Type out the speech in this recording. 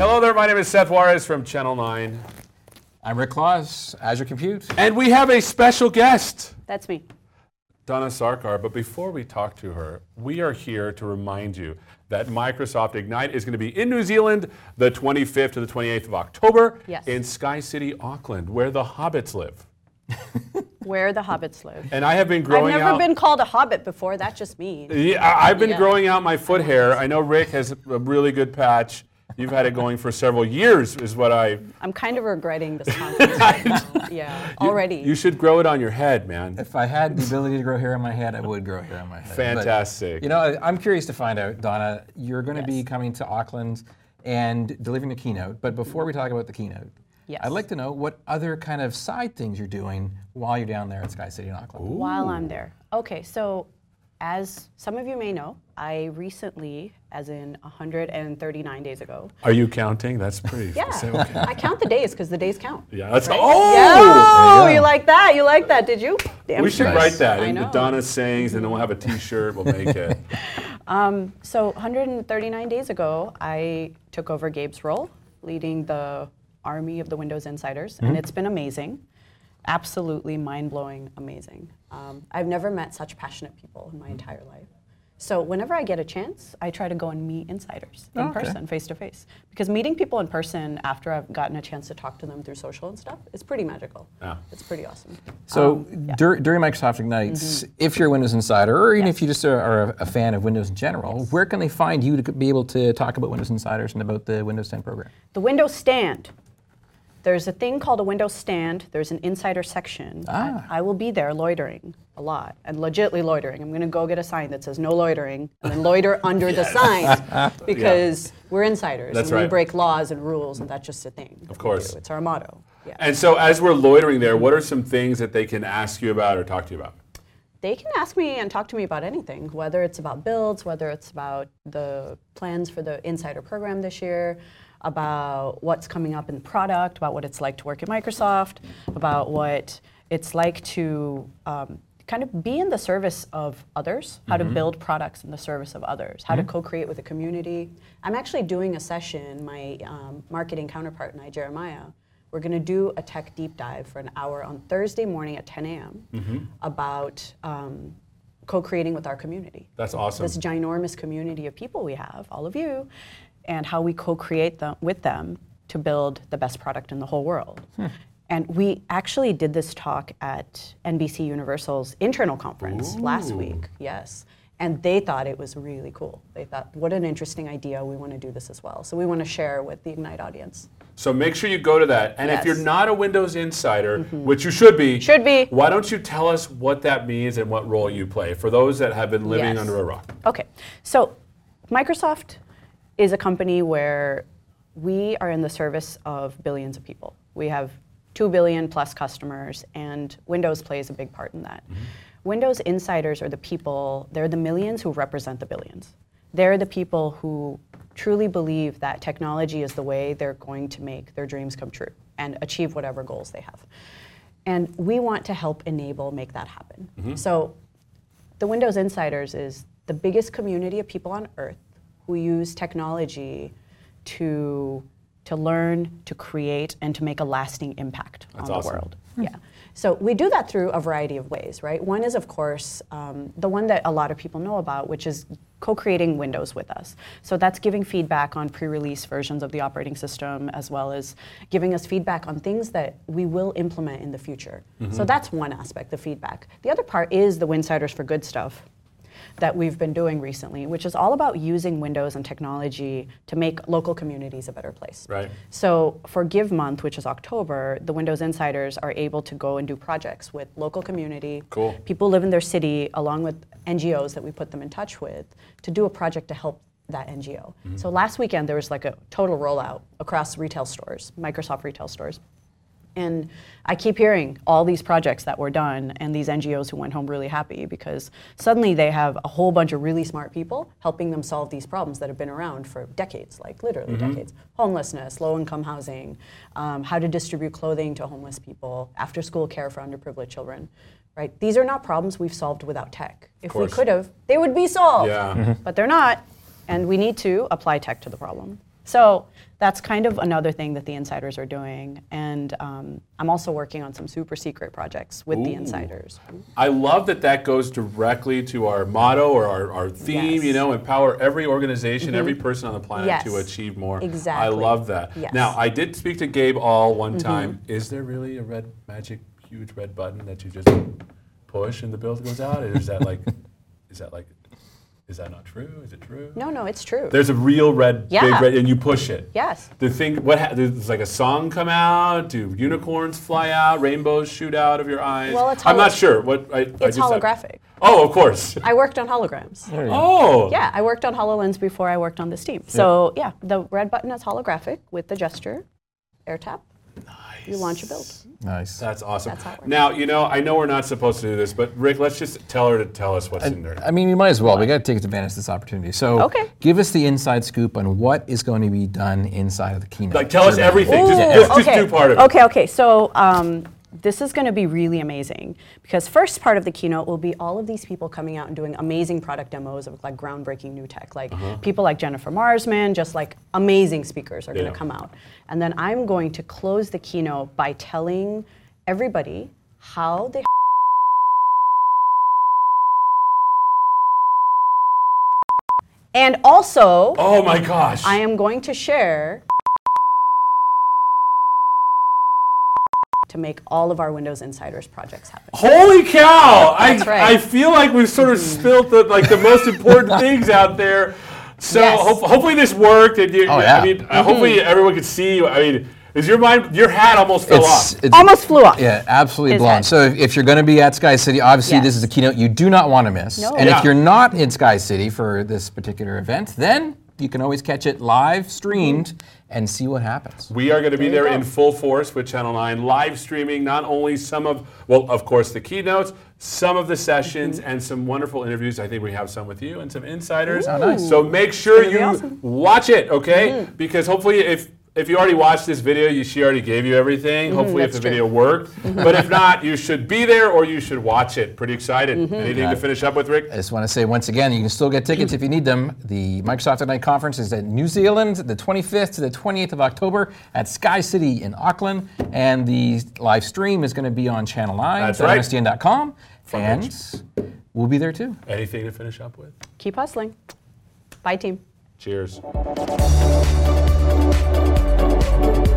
Hello there, my name is Seth Juarez from Channel 9. I'm Rick Claus, Azure Compute. And we have a special guest, That's me. Donna Sarkar. But before we talk to her, we are here to remind you that Microsoft Ignite is going to be in New Zealand the 25th to the 28th of October in Sky City, Auckland, where the hobbits live. Where the hobbits live. And I have been growing out... I've never been called a hobbit before, that's just me. Yeah, I've been growing out my foot hair. I know Rick has a really good patch. You've had it going for several years, is what I'm kind of regretting this conference right now. Yeah, already. You should grow it on your head, man. If I had the ability to grow hair on my head, I would grow hair on my head. Fantastic. But, you know, I'm curious to find out, Donna, you're going to be coming to Auckland and delivering a keynote. But before we talk about the keynote, I'd like to know what other kind of side things you're doing while you're down there at Sky City in Auckland. Ooh. While I'm there. Okay, so as some of you may know, I recently, as in 139 days ago. Are you counting? That's pretty. Yeah, okay. I count the days because the days count. Yeah, that's right? oh! You like that? You like that? Did you? Damn we should write that I in know. the Donna sayings, and then we'll have a T-shirt. We'll make it. So 139 days ago, I took over Gabe's role, leading the army of the Windows Insiders, and it's been amazing. Absolutely mind-blowing, amazing. I've never met such passionate people in my entire life. So whenever I get a chance, I try to go and meet insiders in person, face to face. Because meeting people in person after I've gotten a chance to talk to them through social and stuff is pretty magical. Yeah. It's pretty awesome. So during Microsoft Ignites, if you're a Windows Insider, or even if you just are a fan of Windows in general, where can they find you to be able to talk about Windows Insiders and about the Windows 10 program? The Windows Stand. There's a thing called a Windows Stand. There's an insider section. I will be there loitering a lot, and legitly loitering. I'm going to go get a sign that says no loitering, and then loiter under the sign, because we're insiders, and we break laws and rules, and that's just a thing. Of course. It's our motto. Yeah. And so as we're loitering there, what are some things that they can ask you about or talk to you about? They can ask me and talk to me about anything, whether it's about builds, whether it's about the plans for the Insider program this year, about what's coming up in the product, about what it's like to work at Microsoft, about what it's like to kind of be in the service of others, how to build products in the service of others, how to co-create with a community. I'm actually doing a session, my marketing counterpart, Nye Jeremiah, we're going to do a tech deep dive for an hour on Thursday morning at 10 a.m. About co-creating with our community. That's awesome. This ginormous community of people we have, all of you, and how we co-create with them to build the best product in the whole world. And we actually did this talk at NBC Universal's internal conference last week, and they thought it was really cool. They thought, what an interesting idea, we want to do this as well. So we want to share with the Ignite audience. So make sure you go to that. And if you're not a Windows Insider, which you should be, why don't you tell us what that means and what role you play for those that have been living under a rock? Okay, so Microsoft is a company where we are in the service of billions of people. We have 2 billion plus customers, and Windows plays a big part in that. Windows Insiders are the people, they're the millions who represent the billions. They're the people who truly believe that technology is the way they're going to make their dreams come true and achieve whatever goals they have. And we want to help make that happen. So the Windows Insiders is the biggest community of people on earth who use technology to learn, to create, and to make a lasting impact on the world. So we do that through a variety of ways, right? One is, of course, the one that a lot of people know about, which is co-creating Windows with us. So that's giving feedback on pre-release versions of the operating system, as well as giving us feedback on things that we will implement in the future. So that's one aspect, the feedback. The other part is the Winsiders for Good stuff that we've been doing recently, which is all about using Windows and technology to make local communities a better place. So for Give Month, which is October, the Windows Insiders are able to go and do projects with local community, people live in their city, along with NGOs that we put them in touch with, to do a project to help that NGO. So last weekend, there was like a total rollout across retail stores, Microsoft retail stores. And I keep hearing all these projects that were done and these NGOs who went home really happy because suddenly they have a whole bunch of really smart people helping them solve these problems that have been around for decades, like literally decades. Homelessness, low-income housing, how to distribute clothing to homeless people, after-school care for underprivileged children. Right? These are not problems we've solved without tech. If we could have, they would be solved. But they're not, and we need to apply tech to the problem. So that's kind of another thing that the insiders are doing. And I'm also working on some super secret projects with the insiders. I love that that goes directly to our motto or our theme, you know, empower every organization, every person on the planet to achieve more. Exactly. I love that. Yes. Now, I did speak to Gabe All one time. Is there really a red magic, huge red button that you just push and the bill goes out? Or is that like, is that not true? Is it true? No, it's true. There's a real red, big red, and you push it. Yes. The thing, does like a song come out? Do unicorns fly out? Rainbows shoot out of your eyes? Well, it's I'm not sure. It's holographic. Oh, of course. I worked on holograms. Oh. Yeah, I worked on HoloLens before I worked on this team. So yeah, the red button is holographic with the gesture, air tap. Nice. You launch a build. Nice. That's awesome. That's how it works. Now, you know, I know we're not supposed to do this, but Rick, let's just tell her to tell us what's in there. I mean, you might as well. We got to take advantage of this opportunity. So give us the inside scoop on what is going to be done inside of the keynote. Like, tell us everything. Just do part of it. Okay. So this is going to be really amazing because first part of the keynote will be all of these people coming out and doing amazing product demos of like groundbreaking new tech. Like people like Jennifer Marsman, just like amazing speakers are going to come out. And then I'm going to close the keynote by telling everybody how they and also, oh my gosh, I am going to share to make all of our Windows Insiders projects happen. Holy cow! That's right. I feel like we've sort of spilt the most important things out there. So hopefully this worked, and I mean, hopefully everyone could see you. I mean, is your hat almost fell off? Almost flew off. Yeah, absolutely blown. So if you're going to be at Sky City, obviously this is a keynote you do not want to miss. No. And if you're not in Sky City for this particular event, then you can always catch it live streamed and see what happens. We are going to be there in full force with Channel 9, live streaming not only some of, well, of course, the keynotes, some of the sessions, and some wonderful interviews. I think we have some with you and some insiders. Oh, nice. So make sure you watch it, okay? Because hopefully if you already watched this video, she already gave you everything. Hopefully if the video worked. But if not, you should be there or you should watch it. Pretty excited. Anything to finish up with, Rick? I just want to say once again, you can still get tickets if you need them. The Microsoft Ignite Conference is in New Zealand, the 25th to the 28th of October at Sky City in Auckland. And the live stream is going to be on Channel 9 at MSDN.com. And we'll be there too. Anything to finish up with? Keep hustling. Bye, team. Cheers.